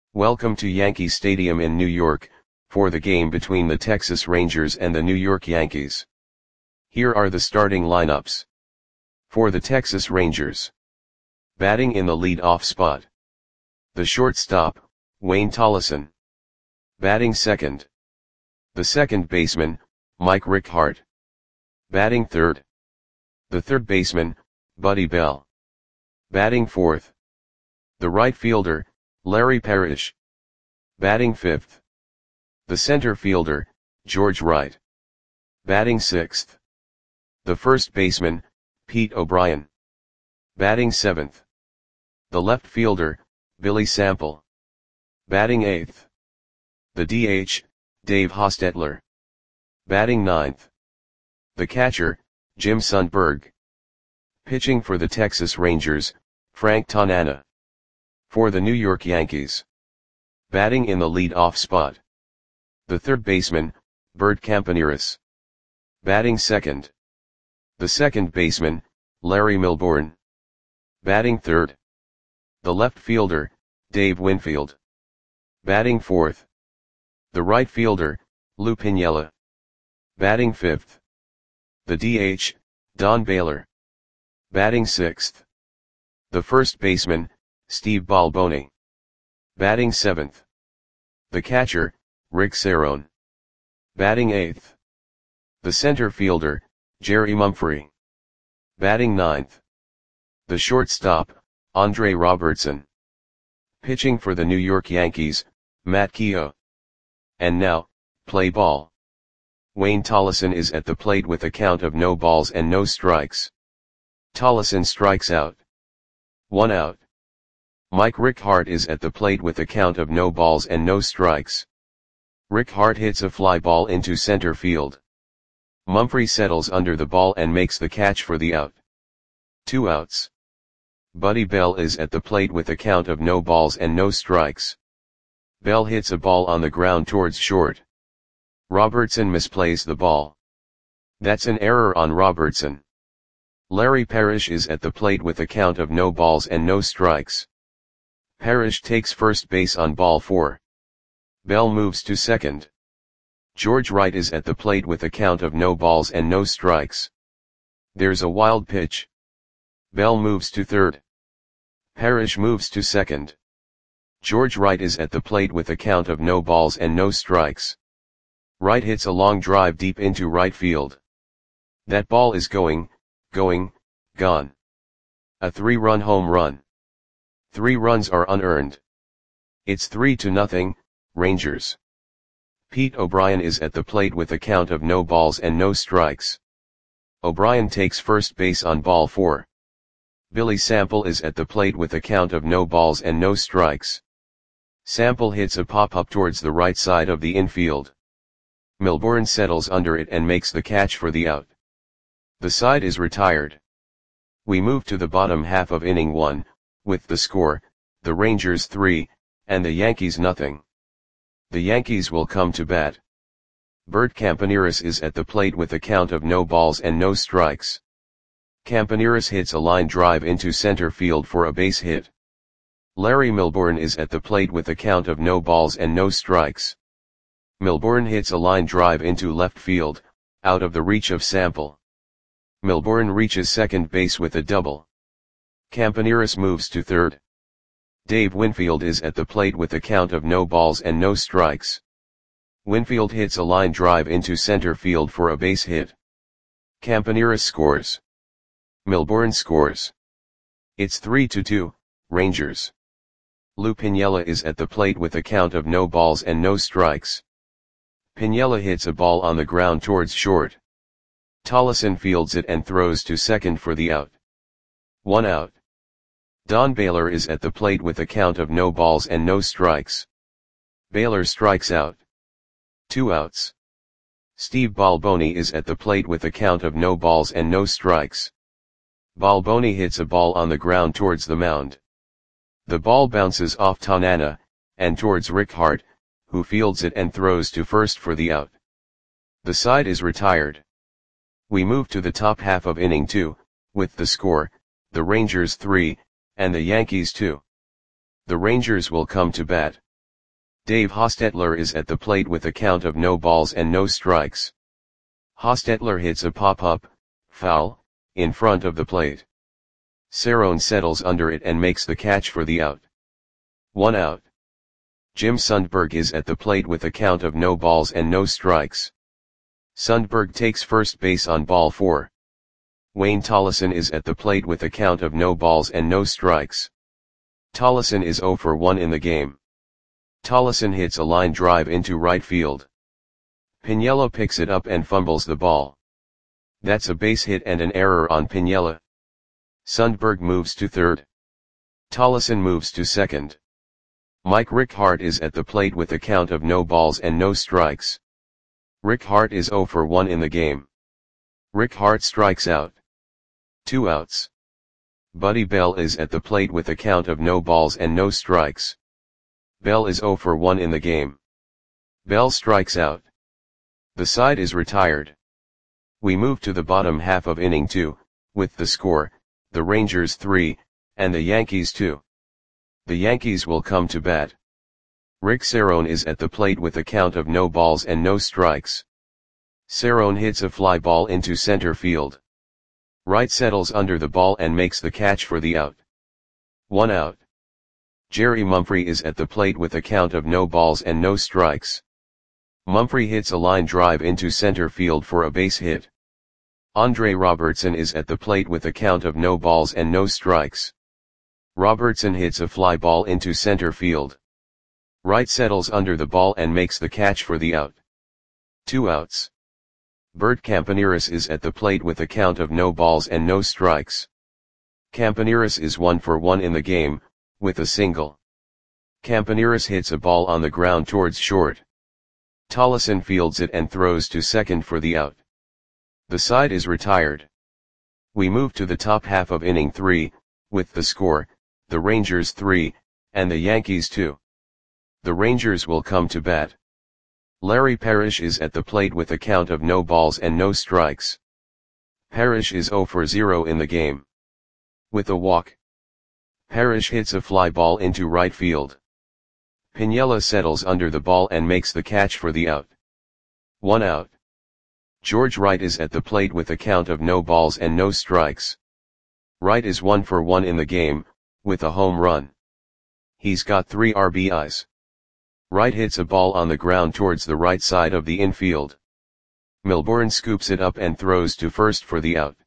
Welcome to Yankee Stadium in New York, for the game between the Texas Rangers and the New York Yankees. Here are the starting lineups. For the Texas Rangers. Batting in the lead-off spot. The shortstop, Wayne Tolleson. Batting second. The second baseman, Mike Rickhart. Batting third. The third baseman, Buddy Bell. Batting fourth. The right fielder, Larry Parrish. Batting fifth. The center fielder, George Wright. Batting sixth. The first baseman, Pete O'Brien. Batting seventh. The left fielder, Billy Sample. Batting eighth. The DH, Dave Hostetler. Batting ninth. The catcher, Jim Sundberg. Pitching for the Texas Rangers, Frank Tanana. For the New York Yankees. Batting in the lead-off spot. The third baseman, Bert Campaneris. Batting second. The second baseman, Larry Milbourne. Batting third. The left fielder, Dave Winfield. Batting fourth. The right fielder, Lou Piniella. Batting fifth. The DH, Don Baylor. Batting sixth. The first baseman, Steve Balboni. Batting seventh. The catcher, Rick Cerone. Batting eighth. The center fielder, Jerry Mumphrey. Batting ninth. The shortstop, Andre Robertson. Pitching for the New York Yankees, Matt Keough. And now, play ball. Wayne Tolleson is at the plate with a count of no balls and no strikes. Tolleson strikes out. 1 out. Mike Rickhart is at the plate with a count of no balls and no strikes. Rickhart hits a fly ball into center field. Mumphrey settles under the ball and makes the catch for the out. 2 outs. Buddy Bell is at the plate with a count of no balls and no strikes. Bell hits a ball on the ground towards short. Robertson misplays the ball. That's an error on Robertson. Larry Parrish is at the plate with a count of no balls and no strikes. Parrish takes first base on ball 4. Bell moves to second. George Wright is at the plate with a count of no balls and no strikes. There's a wild pitch. Bell moves to third. Parrish moves to second. George Wright is at the plate with a count of no balls and no strikes. Wright hits a long drive deep into right field. That ball is gone. A 3-run home run. 3 runs are unearned. It's 3-0, Rangers. Pete O'Brien is at the plate with a count of no balls and no strikes. O'Brien takes first base on ball 4. Billy Sample is at the plate with a count of no balls and no strikes. Sample hits a pop-up towards the right side of the infield. Milbourne settles under it and makes the catch for the out. The side is retired. We move to the bottom half of inning 1, with the score, the Rangers 3, and the Yankees nothing. The Yankees will come to bat. Bert Campaneris is at the plate with a count of no balls and no strikes. Campaneris hits a line drive into center field for a base hit. Larry Milbourne is at the plate with a count of no balls and no strikes. Milbourne hits a line drive into left field, out of the reach of Sample. Milbourne reaches second base with a double. Campaneris moves to third. Dave Winfield is at the plate with a count of no balls and no strikes. Winfield hits a line drive into center field for a base hit. Campaneris scores. Milbourne scores. It's 3-2, Rangers. Lou Piniella is at the plate with a count of no balls and no strikes. Piniella hits a ball on the ground towards short. Tolleson fields it and throws to second for the out. 1 out. Don Baylor is at the plate with a count of no balls and no strikes. Baylor strikes out. 2 outs. Steve Balboni is at the plate with a count of no balls and no strikes. Balboni hits a ball on the ground towards the mound. The ball bounces off Tanana, and towards Rickhart, who fields it and throws to first for the out. The side is retired. We move to the top half of inning 2, with the score, the Rangers 3, and the Yankees 2. The Rangers will come to bat. Dave Hostetler is at the plate with a count of no balls and no strikes. Hostetler hits a pop-up, foul, in front of the plate. Cerrone settles under it and makes the catch for the out. 1 out. Jim Sundberg is at the plate with a count of no balls and no strikes. Sundberg takes first base on ball 4. Wayne Tollison is at the plate with a count of no balls and no strikes. Tollison is 0 for 1 in the game. Tollison hits a line drive into right field. Piniella picks it up and fumbles the ball. That's a base hit and an error on Piniella. Sundberg moves to third. Tollison moves to second. Mike Rickhardt is at the plate with a count of no balls and no strikes. Rickhardt is 0 for 1 in the game. Rickhardt strikes out. 2 outs. Buddy Bell is at the plate with a count of no balls and no strikes. Bell is 0 for 1 in the game. Bell strikes out. The side is retired. We move to the bottom half of inning 2, with the score, the Rangers 3, and the Yankees 2. The Yankees will come to bat. Rick Cerrone is at the plate with a count of no balls and no strikes. Cerrone hits a fly ball into center field. Wright settles under the ball and makes the catch for the out. 1 out. Jerry Mumphrey is at the plate with a count of no balls and no strikes. Mumphrey hits a line drive into center field for a base hit. Andre Robertson is at the plate with a count of no balls and no strikes. Robertson hits a fly ball into center field. Wright settles under the ball and makes the catch for the out. 2 outs. Bert Campaneris is at the plate with a count of no balls and no strikes. Campaneris is 1 for 1 in the game, with a single. Campaneris hits a ball on the ground towards short. Tollison fields it and throws to second for the out. The side is retired. We move to the top half of inning 3, with the score, the Rangers 3, and the Yankees 2. The Rangers will come to bat. Larry Parrish is at the plate with a count of no balls and no strikes. Parrish is 0 for 0 in the game. With a walk. Parrish hits a fly ball into right field. Piniella settles under the ball and makes the catch for the out. 1 out. George Wright is at the plate with a count of no balls and no strikes. Wright is 1 for 1 in the game, with a home run. He's got 3 RBIs. Wright hits a ball on the ground towards the right side of the infield. Milbourne scoops it up and throws to first for the out.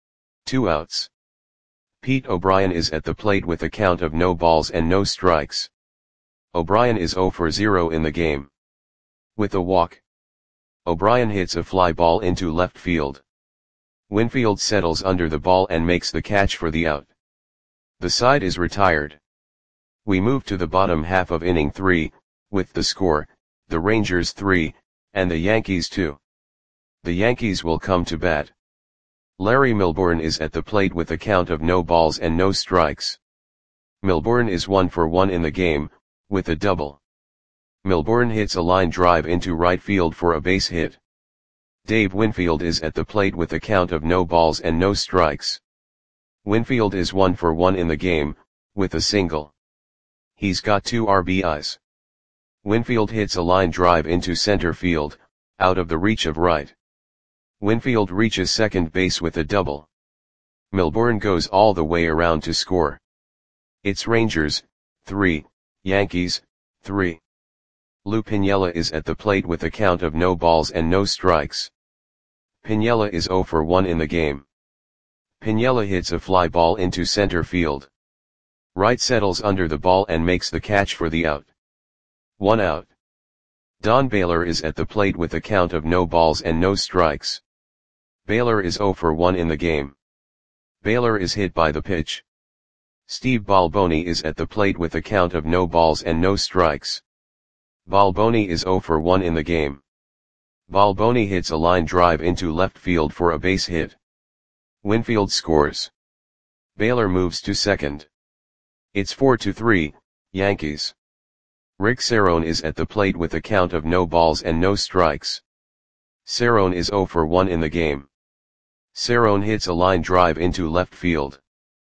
2 outs. Pete O'Brien is at the plate with a count of no balls and no strikes. O'Brien is 0 for 0 in the game. With a walk. O'Brien hits a fly ball into left field. Winfield settles under the ball and makes the catch for the out. The side is retired. We move to the bottom half of inning 3, with the score, the Rangers 3, and the Yankees 2. The Yankees will come to bat. Larry Milbourne is at the plate with a count of no balls and no strikes. Milbourne is 1 for 1 in the game, with a double. Milbourne hits a line drive into right field for a base hit. Dave Winfield is at the plate with a count of no balls and no strikes. Winfield is 1 for 1 in the game, with a single. He's got 2 RBIs. Winfield hits a line drive into center field, out of the reach of Wright. Winfield reaches second base with a double. Milbourne goes all the way around to score. It's Rangers, 3, Yankees, 3. Lou Piniella is at the plate with a count of no balls and no strikes. Piniella is 0 for 1 in the game. Piniella hits a fly ball into center field. Wright settles under the ball and makes the catch for the out. 1 out. Don Baylor is at the plate with a count of no balls and no strikes. Baylor is 0 for 1 in the game. Baylor is hit by the pitch. Steve Balboni is at the plate with a count of no balls and no strikes. Balboni is 0 for 1 in the game. Balboni hits a line drive into left field for a base hit. Winfield scores. Baylor moves to second. It's 4-3, Yankees. Rick Cerrone is at the plate with a count of no balls and no strikes. Cerrone is 0 for 1 in the game. Cerrone hits a line drive into left field.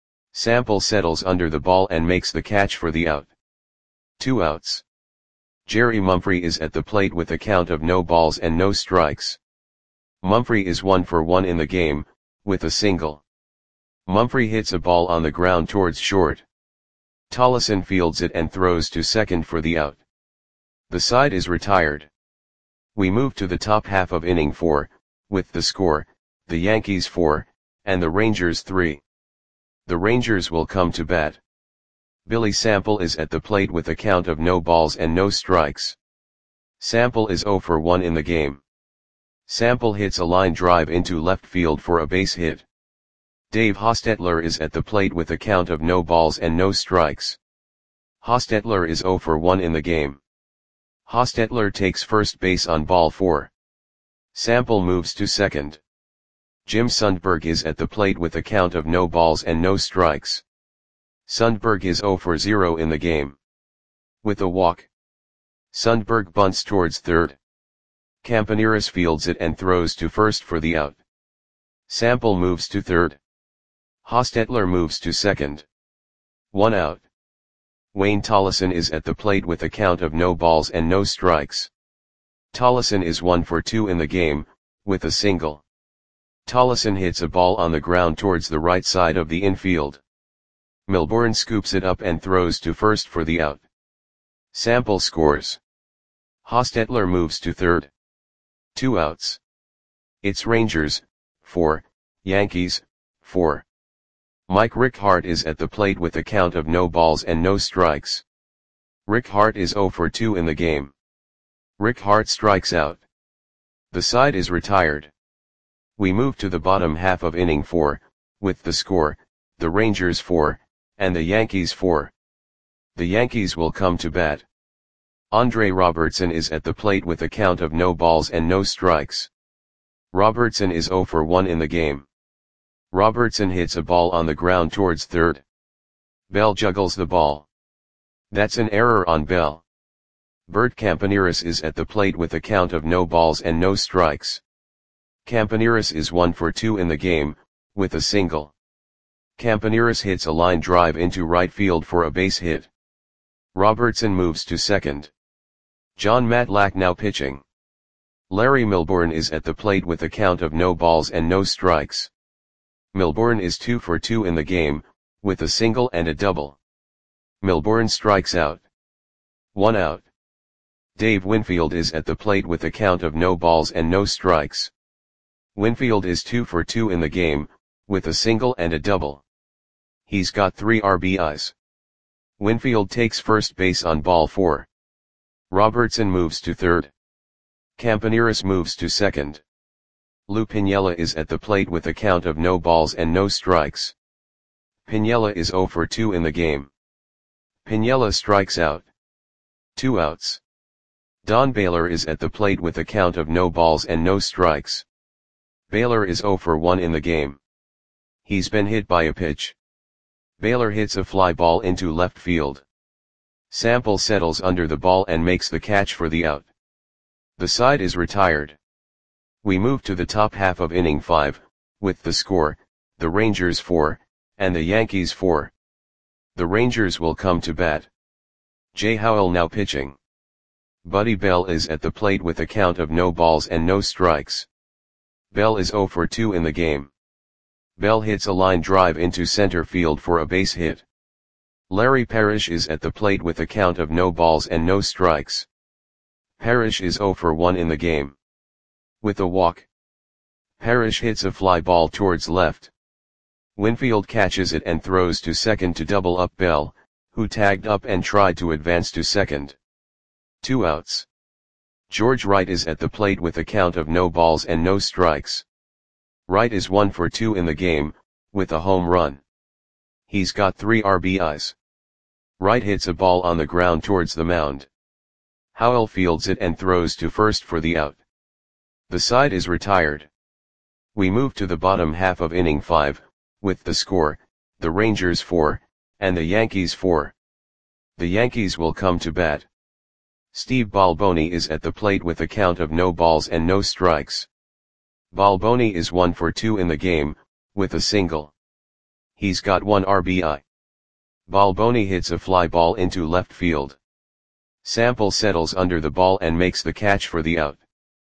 Sample settles under the ball and makes the catch for the out. 2 outs. Jerry Mumphrey is at the plate with a count of no balls and no strikes. Mumphrey is 1 for 1 in the game, with a single. Mumphrey hits a ball on the ground towards short. Tollison fields it and throws to second for the out. The side is retired. We move to the top half of inning 4, with the score, the Yankees 4, and the Rangers 3. The Rangers will come to bat. Billy Sample is at the plate with a count of no balls and no strikes. Sample is 0 for 1 in the game. Sample hits a line drive into left field for a base hit. Dave Hostetler is at the plate with a count of no balls and no strikes. Hostetler is 0 for 1 in the game. Hostetler takes first base on ball 4. Sample moves to second. Jim Sundberg is at the plate with a count of no balls and no strikes. Sundberg is 0 for 0 in the game. With a walk. Sundberg bunts towards third. Campaneris fields it and throws to first for the out. Sample moves to third. Hostetler moves to second. 1 out. Wayne Tollison is at the plate with a count of no balls and no strikes. Tollison is 1 for 2 in the game, with a single. Tollison hits a ball on the ground towards the right side of the infield. Milbourne scoops it up and throws to first for the out. Sample scores. Hostetler moves to third. 2 outs. It's Rangers, 4, Yankees, 4. Mike Rickhart is at the plate with a count of no balls and no strikes. Rickhart is 0 for 2 in the game. Rickhart strikes out. The side is retired. We move to the bottom half of inning 4, with the score, the Rangers 4, and the Yankees 4. The Yankees will come to bat. Andre Robertson is at the plate with a count of no balls and no strikes. Robertson is 0 for 1 in the game. Robertson hits a ball on the ground towards third. Bell juggles the ball. That's an error on Bell. Bert Campaneris is at the plate with a count of no balls and no strikes. Campaneris is 1 for 2 in the game, with a single. Campaneris hits a line drive into right field for a base hit. Robertson moves to second. John Matlack now pitching. Larry Milbourne is at the plate with a count of no balls and no strikes. Milbourne is 2 for 2 in the game, with a single and a double. Milbourne strikes out. 1 out. Dave Winfield is at the plate with a count of no balls and no strikes. Winfield is 2 for 2 in the game, with a single and a double. He's got 3 RBIs. Winfield takes first base on ball 4. Robertson moves to third. Campaneris moves to second. Lou Piniella is at the plate with a count of no balls and no strikes. Piniella is 0 for 2 in the game. Piniella strikes out. 2 outs. Don Baylor is at the plate with a count of no balls and no strikes. Baylor is 0 for 1 in the game. He's been hit by a pitch. Baylor hits a fly ball into left field. Sample settles under the ball and makes the catch for the out. The side is retired. We move to the top half of inning 5, with the score, the Rangers 4, and the Yankees 4. The Rangers will come to bat. Jay Howell now pitching. Buddy Bell is at the plate with a count of no balls and no strikes. Bell is 0 for 2 in the game. Bell hits a line drive into center field for a base hit. Larry Parrish is at the plate with a count of no balls and no strikes. Parrish is 0 for 1 in the game. With a walk. Parrish hits a fly ball towards left. Winfield catches it and throws to second to double up Bell, who tagged up and tried to advance to second. 2 outs. George Wright is at the plate with a count of no balls and no strikes. Wright is 1 for 2 in the game, with a home run. He's got 3 RBIs. Wright hits a ball on the ground towards the mound. Howell fields it and throws to first for the out. The side is retired. We move to the bottom half of inning 5, with the score, the Rangers 4, and the Yankees 4. The Yankees will come to bat. Steve Balboni is at the plate with a count of no balls and no strikes. Balboni is 1 for 2 in the game, with a single. He's got 1 RBI. Balboni hits a fly ball into left field. Sample settles under the ball and makes the catch for the out.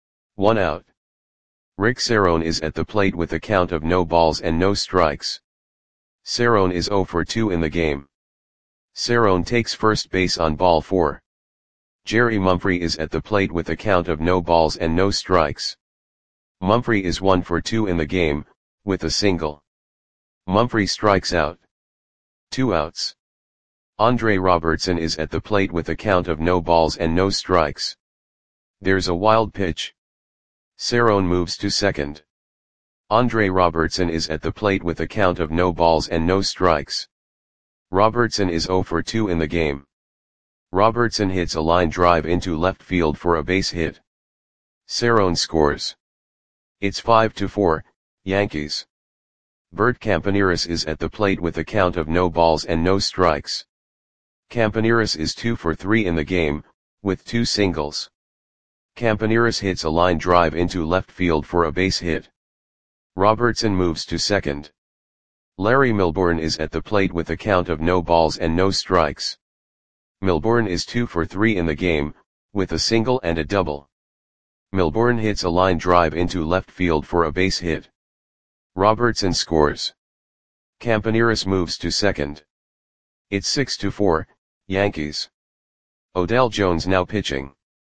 1 out. Rick Cerrone is at the plate with a count of no balls and no strikes. Cerrone is 0 for 2 in the game. Cerrone takes first base on ball 4. Jerry Mumphrey is at the plate with a count of no balls and no strikes. Mumphrey is 1 for 2 in the game, with a single. Mumphrey strikes out. 2 outs. Andre Robertson is at the plate with a count of no balls and no strikes. There's a wild pitch. Cerrone moves to second. Andre Robertson is at the plate with a count of no balls and no strikes. Robertson is 0 for 2 in the game. Robertson hits a line drive into left field for a base hit. Cerrone scores. It's 5-4, Yankees. Bert Campaneris is at the plate with a count of no balls and no strikes. Campaneris is 2 for 3 in the game, with 2 singles. Campaneris hits a line drive into left field for a base hit. Robertson moves to second. Larry Milbourne is at the plate with a count of no balls and no strikes. Milbourne is 2 for 3 in the game, with a single and a double. Milbourne hits a line drive into left field for a base hit. Robertson scores. Campaneris moves to second. It's 6-4, Yankees. Odell Jones now pitching.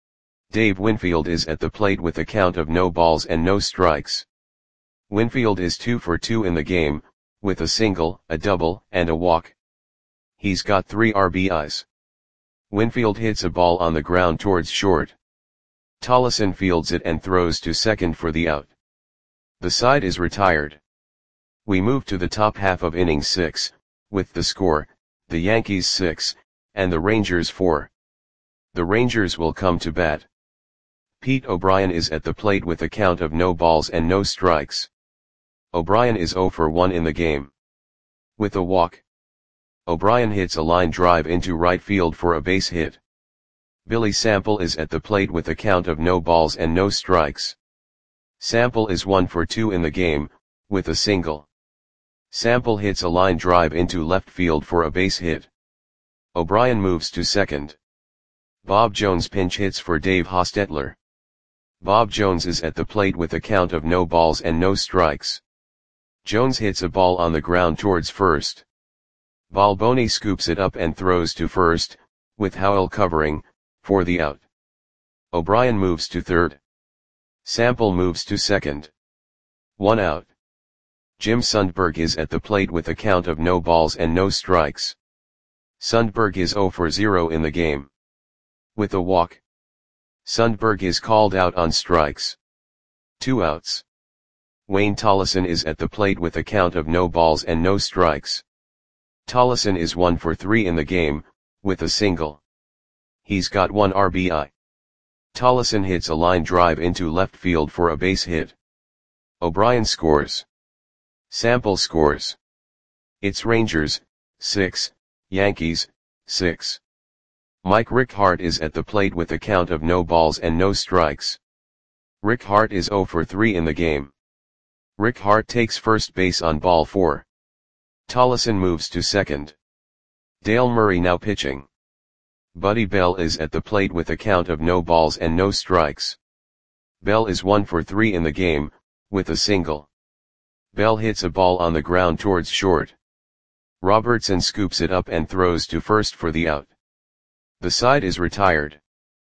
Dave Winfield is at the plate with a count of no balls and no strikes. Winfield is 2 for 2 in the game, with a single, a double, and a walk. He's got 3 RBIs. Winfield hits a ball on the ground towards short. Tollison fields it and throws to second for the out. The side is retired. We move to the top half of inning 6, with the score, the Yankees 6, and the Rangers 4. The Rangers will come to bat. Pete O'Brien is at the plate with a count of no balls and no strikes. O'Brien is 0 for 1 in the game. With a walk. O'Brien hits a line drive into right field for a base hit. Billy Sample is at the plate with a count of no balls and no strikes. Sample is 1 for 2 in the game, with a single. Sample hits a line drive into left field for a base hit. O'Brien moves to second. Bob Jones pinch hits for Dave Hostetler. Bob Jones is at the plate with a count of no balls and no strikes. Jones hits a ball on the ground towards first. Balboni scoops it up and throws to first, with Howell covering, for the out. O'Brien moves to third. Sample moves to second. 1 out. Jim Sundberg is at the plate with a count of no balls and no strikes. Sundberg is 0 for 0 in the game. With a walk. Sundberg is called out on strikes. 2 outs. Wayne Tollison is at the plate with a count of no balls and no strikes. Tollison is 1 for 3 in the game, with a single. He's got 1 RBI. Tollison hits a line drive into left field for a base hit. O'Brien scores. Sample scores. It's Rangers, 6, Yankees, 6. Mike Rick Hart is at the plate with a count of no balls and no strikes. Rick Hart is 0 for 3 in the game. Rick Hart takes first base on ball 4. Tollison moves to second. Dale Murray now pitching. Buddy Bell is at the plate with a count of no balls and no strikes. Bell is 1 for 3 in the game, with a single. Bell hits a ball on the ground towards short. Robertson scoops it up and throws to first for the out. The side is retired.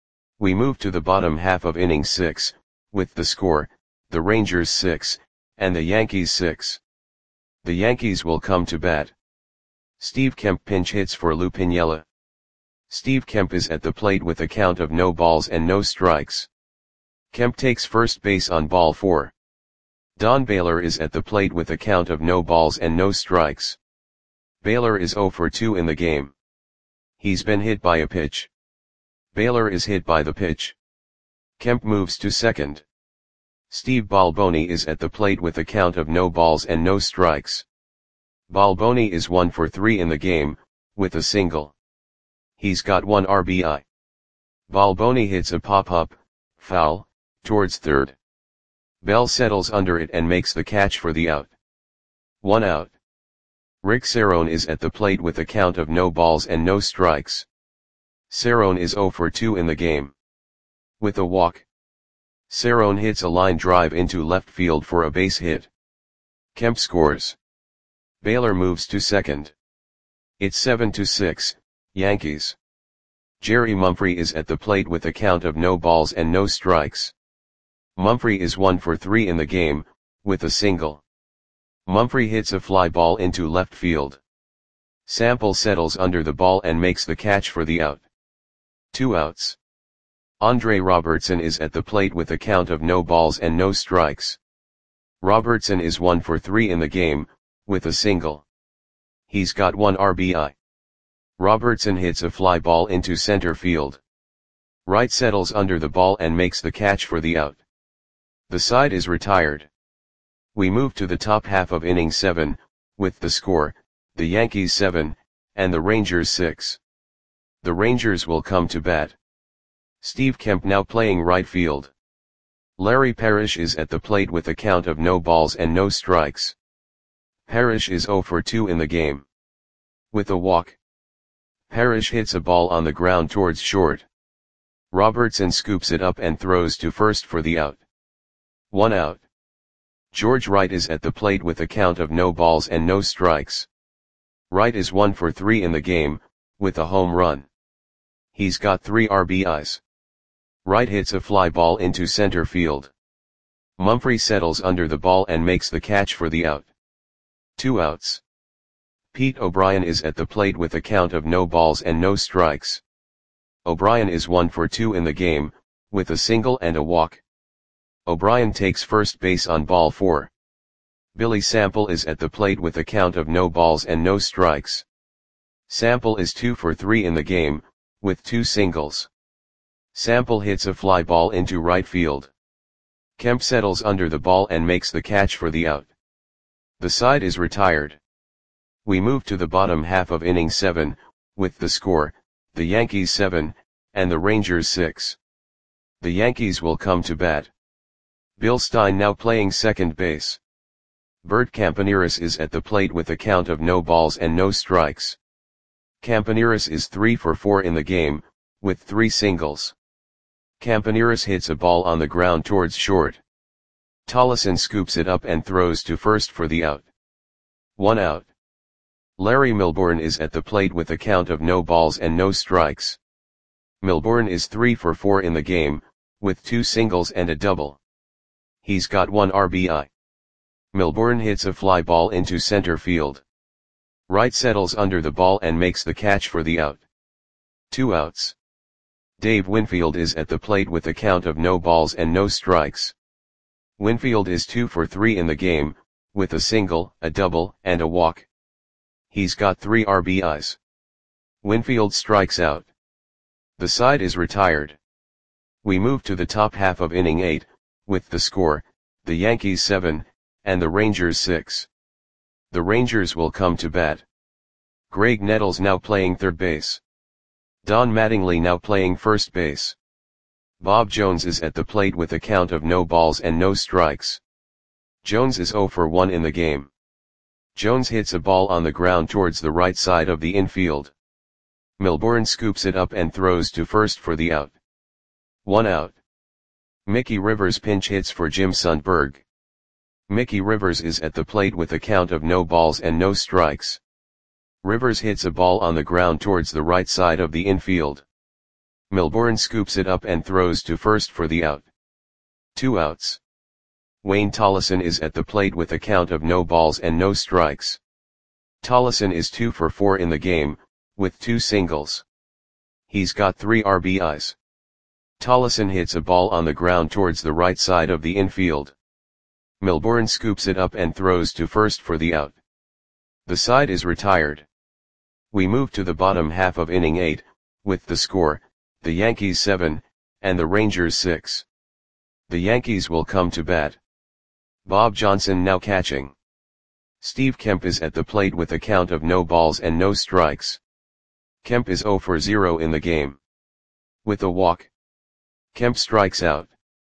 We move to the bottom half of inning 6, with the score, the Rangers 6, and the Yankees 6. The Yankees will come to bat. Steve Kemp pinch hits for Lou Piniella. Steve Kemp is at the plate with a count of no balls and no strikes. Kemp takes first base on ball 4. Don Baylor is at the plate with a count of no balls and no strikes. Baylor is 0 for 2 in the game. He's been hit by a pitch. Baylor is hit by the pitch. Kemp moves to second. Steve Balboni is at the plate with a count of no balls and no strikes. Balboni is 1 for 3 in the game, with a single. He's got 1 RBI. Balboni hits a pop-up, foul, towards third. Bell settles under it and makes the catch for the out. 1 out. Rick Cerrone is at the plate with a count of no balls and no strikes. Cerrone is 0 for 2 in the game. With a walk. Cerrone hits a line drive into left field for a base hit. Kemp scores. Baylor moves to second. It's 7-6, Yankees. Jerry Mumphrey is at the plate with a count of no balls and no strikes. Mumphrey is 1 for 3 in the game, with a single. Mumphrey hits a fly ball into left field. Sample settles under the ball and makes the catch for the out. 2 outs. Andre Robertson is at the plate with a count of no balls and no strikes. Robertson is 1 for 3 in the game, with a single. He's got 1 RBI. Robertson hits a fly ball into center field. Wright settles under the ball and makes the catch for the out. The side is retired. We move to the top half of inning 7, with the score, the Yankees 7, and the Rangers 6. The Rangers will come to bat. Steve Kemp now playing right field. Larry Parrish is at the plate with a count of no balls and no strikes. Parrish is 0 for 2 in the game. With a walk. Parrish hits a ball on the ground towards short. Robertson scoops it up and throws to first for the out. 1 out. George Wright is at the plate with a count of no balls and no strikes. Wright is 1 for 3 in the game, with a home run. He's got 3 RBIs. Wright hits a fly ball into center field. Mumphrey settles under the ball and makes the catch for the out. 2 outs. Pete O'Brien is at the plate with a count of no balls and no strikes. O'Brien is 1 for 2 in the game, with a single and a walk. O'Brien takes first base on ball 4. Billy Sample is at the plate with a count of no balls and no strikes. Sample is 2 for 3 in the game, with 2 singles. Sample hits a fly ball into right field. Kemp settles under the ball and makes the catch for the out. The side is retired. We move to the bottom half of inning 7, with the score, the Yankees 7, and the Rangers 6. The Yankees will come to bat. Bill Stein now playing second base. Bert Campaneris is at the plate with a count of no balls and no strikes. Campaneris is 3 for 4 in the game, with 3 singles. Campaneris hits a ball on the ground towards short. Tollison scoops it up and throws to first for the out. 1 out. Larry Milbourne is at the plate with a count of no balls and no strikes. Milbourne is 3 for 4 in the game, with 2 singles and a double. He's got 1 RBI. Milbourne hits a fly ball into center field. Wright settles under the ball and makes the catch for the out. 2 outs. Dave Winfield is at the plate with a count of no balls and no strikes. Winfield is 2 for 3 in the game, with a single, a double, and a walk. He's got 3 RBIs. Winfield strikes out. The side is retired. We move to the top half of inning 8, with the score, the Yankees 7, and the Rangers 6. The Rangers will come to bat. Greg Nettles now playing third base. Don Mattingly now playing first base. Bob Jones is at the plate with a count of no balls and no strikes. Jones is 0 for 1 in the game. Jones hits a ball on the ground towards the right side of the infield. Milbourne scoops it up and throws to first for the out. 1 out. Mickey Rivers pinch hits for Jim Sundberg. Mickey Rivers is at the plate with a count of no balls and no strikes. Rivers hits a ball on the ground towards the right side of the infield. Milbourne scoops it up and throws to first for the out. 2 outs. Wayne Tollison is at the plate with a count of no balls and no strikes. Tollison is 2 for 4 in the game, with 2 singles. He's got 3 RBIs. Tollison hits a ball on the ground towards the right side of the infield. Milbourne scoops it up and throws to first for the out. The side is retired. We move to the bottom half of inning 8, with the score, the Yankees 7, and the Rangers 6. The Yankees will come to bat. Bob Johnson now catching. Steve Kemp is at the plate with a count of no balls and no strikes. Kemp is 0 for 0 in the game. With a walk. Kemp strikes out.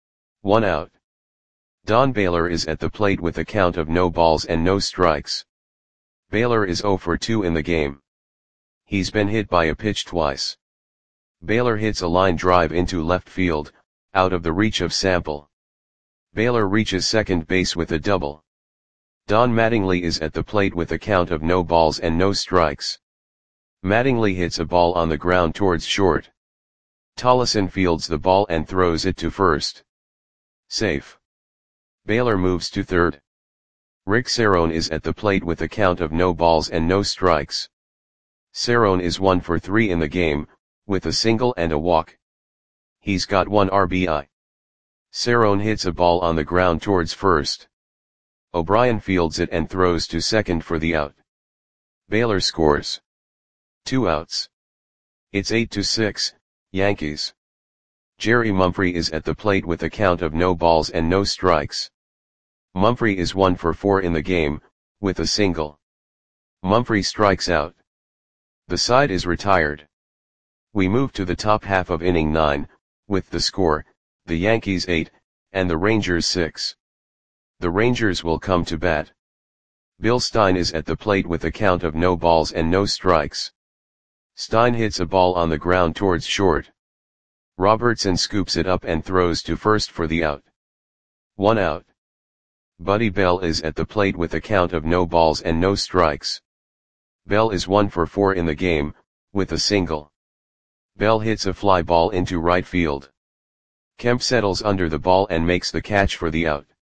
1 out. Don Baylor is at the plate with a count of no balls and no strikes. Baylor is 0 for 2 in the game. He's been hit by a pitch twice. Baylor hits a line drive into left field, out of the reach of Sample. Baylor reaches second base with a double. Don Mattingly is at the plate with a count of no balls and no strikes. Mattingly hits a ball on the ground towards short. Tollison fields the ball and throws it to first. Safe. Baylor moves to third. Rick Cerrone is at the plate with a count of no balls and no strikes. Cerrone is 1 for 3 in the game, with a single and a walk. He's got 1 RBI. Cerrone hits a ball on the ground towards first. O'Brien fields it and throws to second for the out. Baylor scores. 2 outs. It's 8-6, Yankees. Jerry Mumphrey is at the plate with a count of no balls and no strikes. Mumphrey is 1 for 4 in the game, with a single. Mumphrey strikes out. The side is retired. We move to the top half of inning 9, with the score, the Yankees 8, and the Rangers 6. The Rangers will come to bat. Bill Stein is at the plate with a count of no balls and no strikes. Stein hits a ball on the ground towards short. Robertson scoops it up and throws to first for the out. 1 out. Buddy Bell is at the plate with a count of no balls and no strikes. Bell is 1 for 4 in the game, with a single. Bell hits a fly ball into right field. Kemp settles under the ball and makes the catch for the out.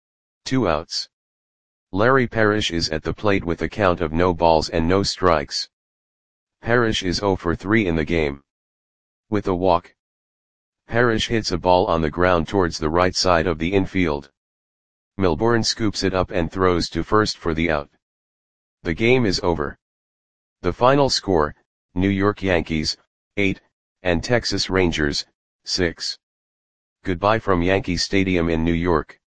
2 outs. Larry Parrish is at the plate with a count of no balls and no strikes. Parrish is 0 for 3 in the game. With a walk. Parrish hits a ball on the ground towards the right side of the infield. Milbourne scoops it up and throws to first for the out. The game is over. The final score, New York Yankees, 8, and Texas Rangers, 6. Goodbye from Yankee Stadium in New York.